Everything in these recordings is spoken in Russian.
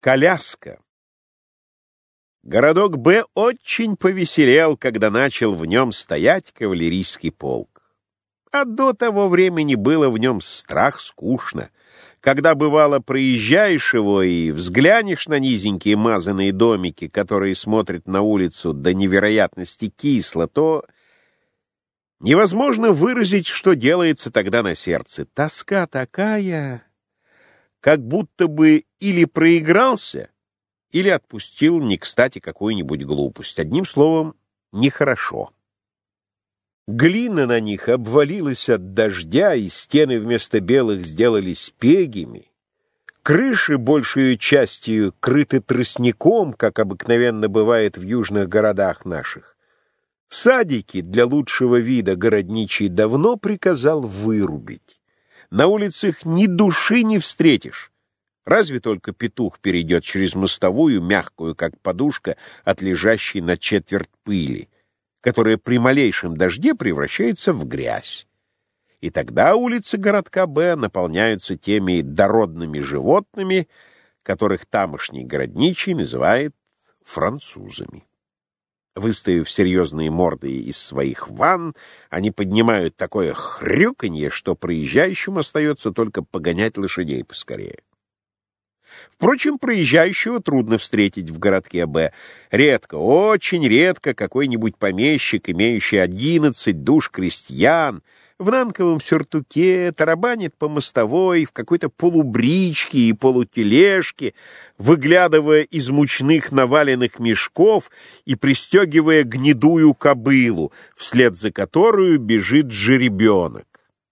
Коляска. Городок Б очень повеселел, когда начал в нем стоять кавалерийский полк. А до того времени было в нем страх скучно. Когда, бывало, проезжаешь его и взглянешь на низенькие мазаные домики, которые смотрят на улицу до невероятности кисло, то невозможно выразить, что делается тогда на сердце. Тоска такая, как будто бы или проигрался, или отпустил не кстати какую-нибудь глупость. Одним словом, нехорошо. Глина на них обвалилась от дождя, и стены вместо белых сделались пегими. Крыши большей частью крыты тростником, как обыкновенно бывает в южных городах наших. Садики для лучшего вида городничий давно приказал вырубить. На улицах ни души не встретишь. Разве только петух перейдет через мостовую, мягкую, как подушка, от лежащей на четверть пыли, которая при малейшем дожде превращается в грязь. И тогда улицы городка Б наполняются теми дородными животными, которых тамошний городничий называет французами. Выставив серьезные морды из своих ванн, они поднимают такое хрюканье, что проезжающим остается только погонять лошадей поскорее. Впрочем, проезжающего трудно встретить в городке Б. Редко, очень редко какой-нибудь помещик, имеющий 11 душ крестьян, в нанковом сюртуке, тарабанит по мостовой, в какой-то полубричке и полутележке, выглядывая из мучных наваленных мешков и пристегивая гнедую кобылу, вслед за которую бежит жеребенок.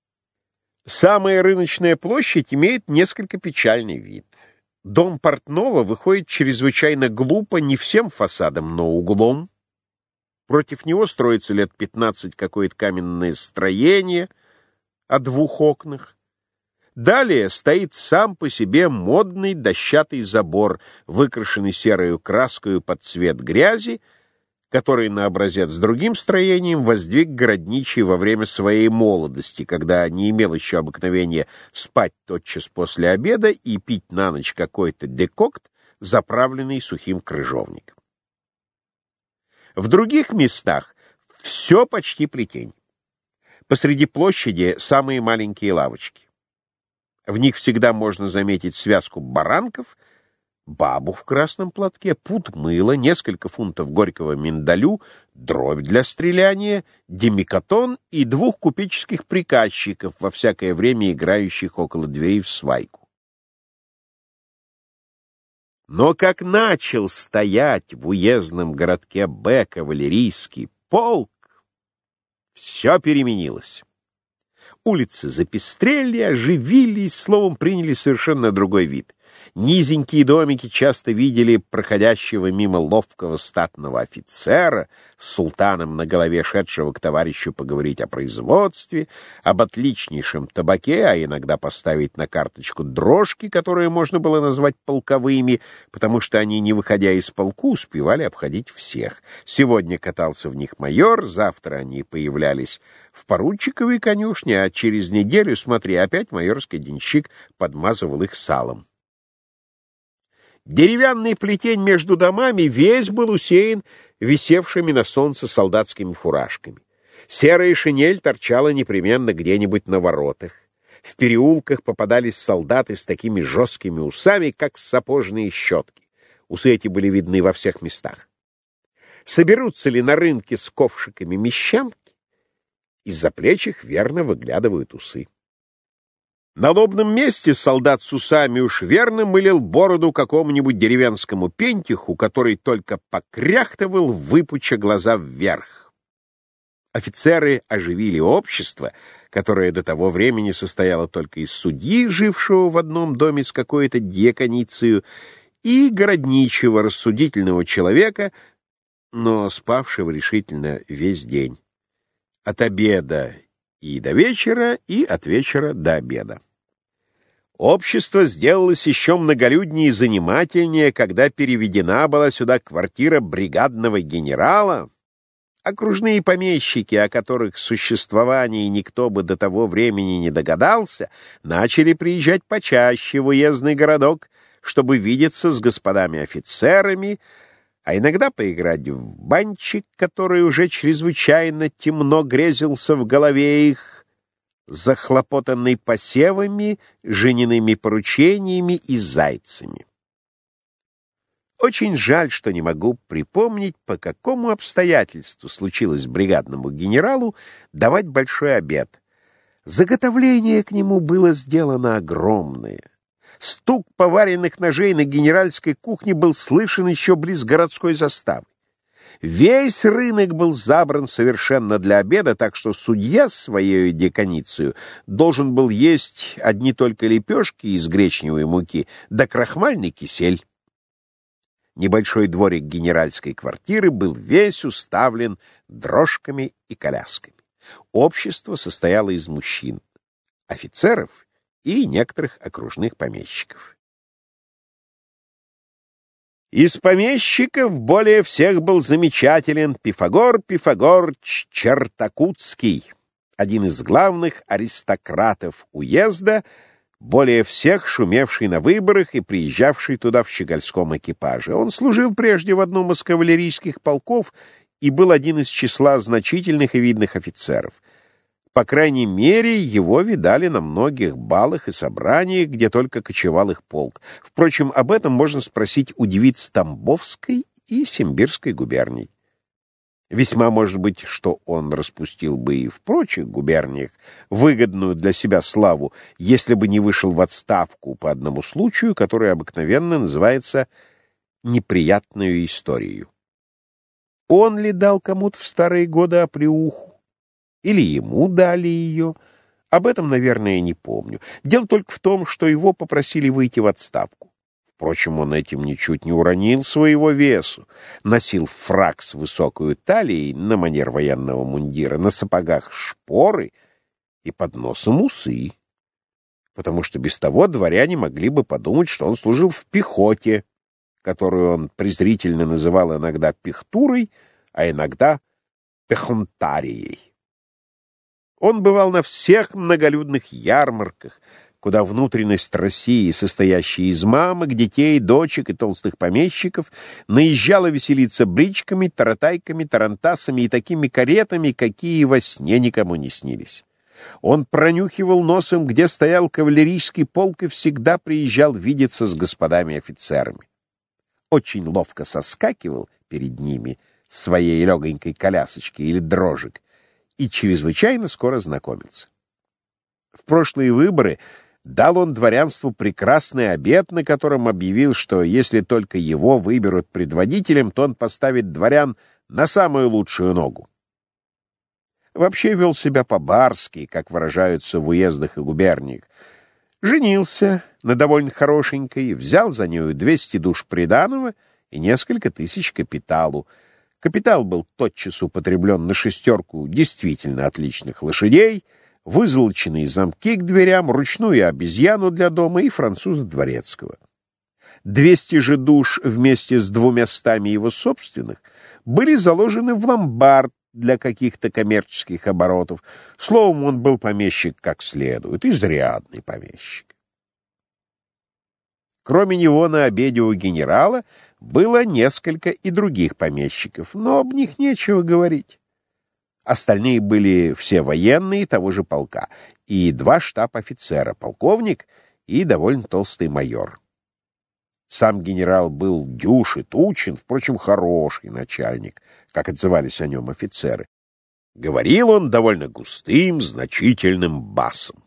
Самая рыночная площадь имеет несколько печальный вид. Дом портного выходит чрезвычайно глупо не всем фасадом, но углом. Против него строится лет 15 какое-то каменное строение о 2 окнах. Далее стоит сам по себе модный дощатый забор, выкрашенный серою краскою под цвет грязи, который на образец с другим строением воздвиг городничий во время своей молодости, когда не имел еще обыкновения спать тотчас после обеда и пить на ночь какой-то декокт, заправленный сухим крыжовником. В других местах все почти плетень. Посреди площади самые маленькие лавочки. В них всегда можно заметить связку баранков, бабу в красном платке, пуд мыла, несколько фунтов горького миндалю, дробь для стреляния, демикатон и 2 купеческих приказчиков, во всякое время играющих около дверей в свайку. Но как начал стоять в уездном городке Б кавалерийский полк, все переменилось. Улицы запестрели, оживились, словом, приняли совершенно другой вид. Низенькие домики часто видели проходящего мимо ловкого статного офицера с султаном на голове, шедшего к товарищу поговорить о производстве, об отличнейшем табаке, а иногда поставить на карточку дрожки, которые можно было назвать полковыми, потому что они, не выходя из полку, успевали обходить всех. Сегодня катался в них майор, завтра они появлялись в поручиковой конюшне, а через неделю, смотри, опять майорский денщик подмазывал их салом. Деревянный плетень между домами весь был усеян висевшими на солнце солдатскими фуражками. Серая шинель торчала непременно где-нибудь на воротах. В переулках попадались солдаты с такими жесткими усами, как сапожные щетки. Усы эти были видны во всех местах. Соберутся ли на рынке с ковшиками мещанки? Из-за плеч их верно выглядывают усы. На лобном месте солдат с усами уж верно мылил бороду какому-нибудь деревенскому пентиху, который только покряхтывал, выпуча глаза вверх. Офицеры оживили общество, которое до того времени состояло только из судьи, жившего в одном доме с какой-то дьяконицею, и городничего, рассудительного человека, но спавшего решительно весь день. От обеда и до вечера, и от вечера до обеда. Общество сделалось еще многолюднее и занимательнее, когда переведена была сюда квартира бригадного генерала. Окружные помещики, о которых существовании никто бы до того времени не догадался, начали приезжать почаще в уездный городок, чтобы видеться с господами офицерами, а иногда поиграть в банчик, который уже чрезвычайно темно грезился в голове их, захлопотанный посевами, жениными поручениями и зайцами. Очень жаль, что не могу припомнить, по какому обстоятельству случилось бригадному генералу давать большой обед. Заготовление к нему было сделано огромное. Стук поваренных ножей на генеральской кухне был слышен еще близ городской заставы. Весь рынок был забран совершенно для обеда, так что судья с своей деканицей должен был есть одни только лепешки из гречневой муки да крахмальный кисель. Небольшой дворик генеральской квартиры был весь уставлен дрожками и колясками. Общество состояло из мужчин, офицеров и некоторых окружных помещиков. Из помещиков более всех был замечателен Пифагор Пифагорыч Чертакутский, один из главных аристократов уезда, более всех шумевший на выборах и приезжавший туда в щегольском экипаже. Он служил прежде в одном из кавалерийских полков и был один из числа значительных и видных офицеров. По крайней мере, его видали на многих балах и собраниях, где только кочевал их полк. Впрочем, об этом можно спросить у девиц Тамбовской и Симбирской губерний. Весьма может быть, что он распустил бы и в прочих губерниях выгодную для себя славу, если бы не вышел в отставку по одному случаю, который обыкновенно называется «неприятную историей». Он ли дал кому-то в старые годы оплеуху? Или ему дали ее? Об этом, наверное, не помню. Дело только в том, что его попросили выйти в отставку. Впрочем, он этим ничуть не уронил своего весу. Носил фрак с высокой талией на манер военного мундира, на сапогах шпоры и под носом усы. Потому что без того дворяне могли бы подумать, что он служил в пехоте, которую он презрительно называл иногда пехтурой, а иногда пехонтарией. Он бывал на всех многолюдных ярмарках, куда внутренность России, состоящая из мамок, детей, дочек и толстых помещиков, наезжала веселиться бричками, таратайками, тарантасами и такими каретами, какие во сне никому не снились. Он пронюхивал носом, где стоял кавалерийский полк, и всегда приезжал видеться с господами офицерами. Очень ловко соскакивал перед ними своей легонькой колясочки или дрожек и чрезвычайно скоро знакомился. В прошлые выборы дал он дворянству прекрасный обет, на котором объявил, что если только его выберут предводителем, то он поставит дворян на самую лучшую ногу. Вообще вел себя по-барски, как выражаются в уездах и губерниях. Женился на довольно хорошенькой, взял за нею 200 душ приданого и несколько тысяч капиталу. Капитал был тотчас употреблен на 6 действительно отличных лошадей, вызолоченные замки к дверям, ручную обезьяну для дома и француза дворецкого. 200 же душ вместе с 200 его собственных были заложены в ломбард для каких-то коммерческих оборотов. Словом, он был помещик как следует, изрядный помещик. Кроме него на обеде у генерала было несколько и других помещиков, но об них нечего говорить. Остальные были все военные того же полка, и 2 штаб-офицера, полковник и довольно толстый майор. Сам генерал был дюж и тучен, впрочем, хороший начальник, как отзывались о нем офицеры. Говорил он довольно густым, значительным басом.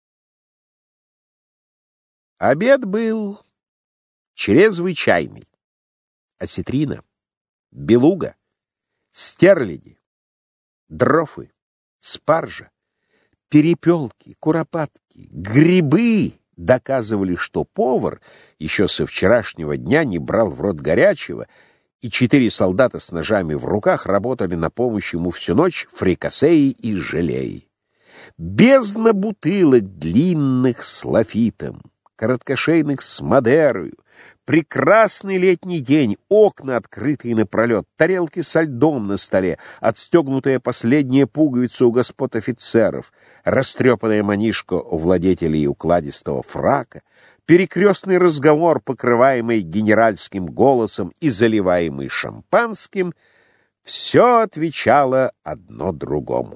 Обед был чрезвычайный. Осетрина, белуга, стерляди, дрофы, спаржа, перепелки, куропатки, грибы доказывали, что повар еще со вчерашнего дня не брал в рот горячего, и 4 солдата с ножами в руках работали на помощь ему всю ночь фрикасеи и желеи. Бездна бутылок длинных с лафитом, короткошейных с мадерою, прекрасный летний день, окна открытые напролет, тарелки со льдом на столе, отстегнутая последняя пуговица у господ офицеров, растрепанная манишка у владетелей укладистого фрака, перекрестный разговор, покрываемый генеральским голосом и заливаемый шампанским, все отвечало одно другому.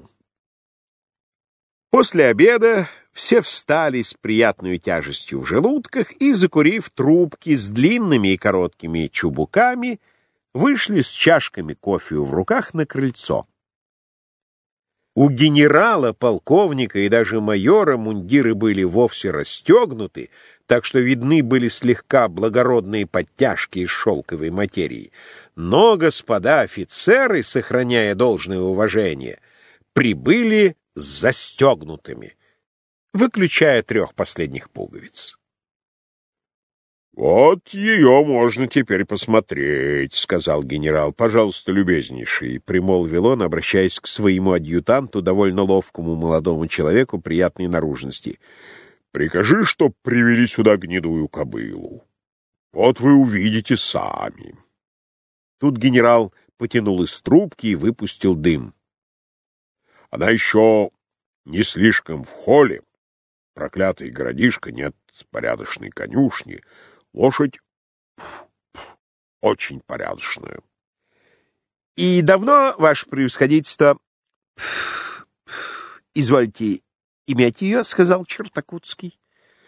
После обеда все встали с приятной тяжестью в желудках и, закурив трубки с длинными и короткими чубуками, вышли с чашками кофе в руках на крыльцо. У генерала, полковника и даже майора мундиры были вовсе расстегнуты, так что видны были слегка благородные подтяжки из шелковой материи. Но господа офицеры, сохраняя должное уважение, прибыли с застегнутыми, выключая 3 последних пуговиц. «Вот ее можно теперь посмотреть», — сказал генерал. «Пожалуйста, любезнейший», — примолвил он, обращаясь к своему адъютанту, довольно ловкому молодому человеку приятной наружности. «Прикажи, чтоб привели сюда гнедую кобылу. Вот вы увидите сами». Тут генерал потянул из трубки и выпустил дым. «Она еще не слишком в холле. Проклятый городишко, нет порядочной конюшни. Лошадь очень порядочная». «И давно, ваше превосходительство, извольте иметь ее?» — сказал Чертакутский.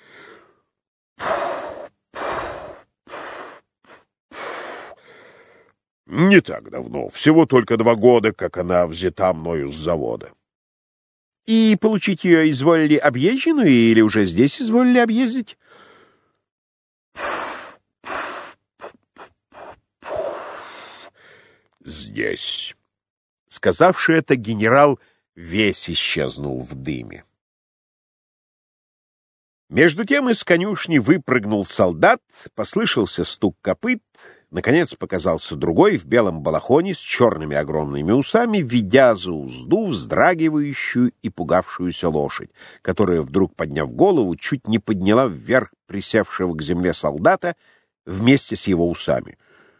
«Не так давно. Всего только 2 года, как она взята мною с завода». «И получить ее изволили объезженную или уже здесь изволили объездить?» «Здесь». Сказавши это, генерал весь исчезнул в дыме. Между тем из конюшни выпрыгнул солдат, послышался стук копыт, наконец показался другой в белом балахоне с черными огромными усами, ведя за узду вздрагивающую и пугавшуюся лошадь, которая, вдруг подняв голову, чуть не подняла вверх присевшего к земле солдата вместе с его усами.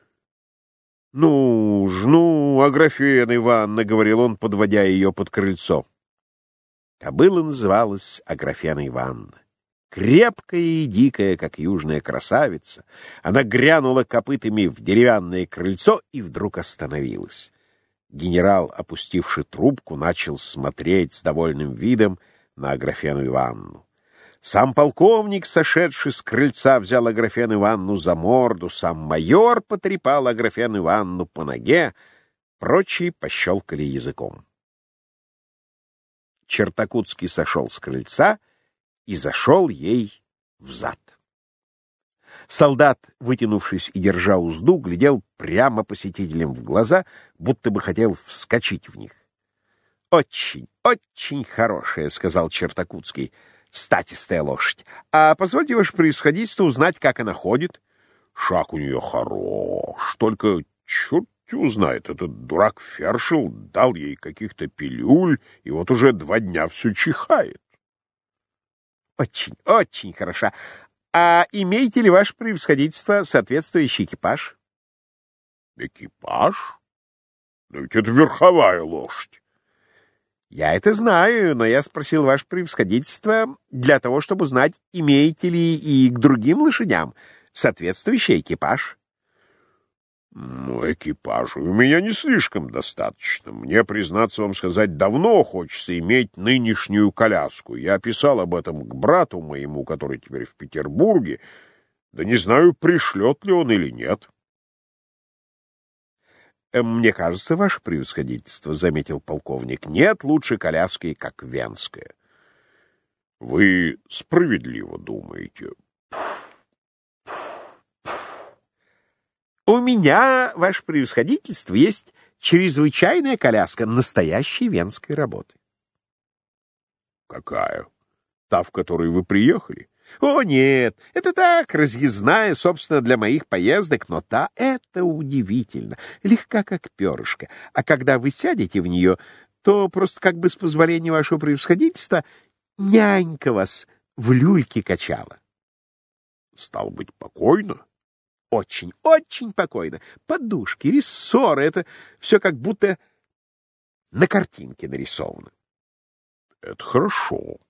«Ну, Аграфена Ивановна», — говорил он, подводя ее под крыльцо. Кобыла называлась Аграфена Ивановна. Крепкая и дикая, как южная красавица, она грянула копытами в деревянное крыльцо и вдруг остановилась. Генерал, опустивший трубку, начал смотреть с довольным видом на Аграфену Ивановну. Сам полковник, сошедший с крыльца, взял Аграфену Ивановну за морду, сам майор потрепал Аграфену Ивановну по ноге, прочие пощелкали языком. Чертакутский сошел с крыльца и зашел ей взад. Солдат, вытянувшись и держа узду, глядел прямо посетителям в глаза, будто бы хотел вскочить в них. «Очень, очень хорошая», — сказал Чертакутский, — «статистая лошадь. А позвольте, ваше превосходительство, узнать, как она ходит». «Шаг у нее хорош, только черт его знает, этот дурак Фершел дал ей каких-то пилюль, и вот уже 2 дня все чихает». «Очень, очень хороша. А имеете ли, ваше превосходительство, соответствующий экипаж?» «Экипаж? Но ведь это верховая лошадь». «Я это знаю, но я спросил ваше превосходительство для того, чтобы узнать, имеете ли и к другим лошадям соответствующий экипаж». «Ну, экипажа у меня не слишком достаточно. Мне, признаться вам сказать, давно хочется иметь нынешнюю коляску. Я писал об этом к брату моему, который теперь в Петербурге, да не знаю, пришлет ли он или нет». «Мне кажется, ваше превосходительство, — заметил полковник, — нет лучше коляски, как венская». «Вы справедливо думаете». «У меня, ваше превосходительство, есть чрезвычайная коляска настоящей венской работы». «Какая? Та, в которой вы приехали?» «О, нет, это так, разъездная, собственно, для моих поездок, но та — это удивительно, легка, как перышко. А когда вы сядете в нее, то просто как бы с позволения вашего превосходительства нянька вас в люльке качала». «Стало быть, покойно?» «Очень, очень покойно. Подушки, рессоры — это все как будто на картинке нарисовано». «Это хорошо.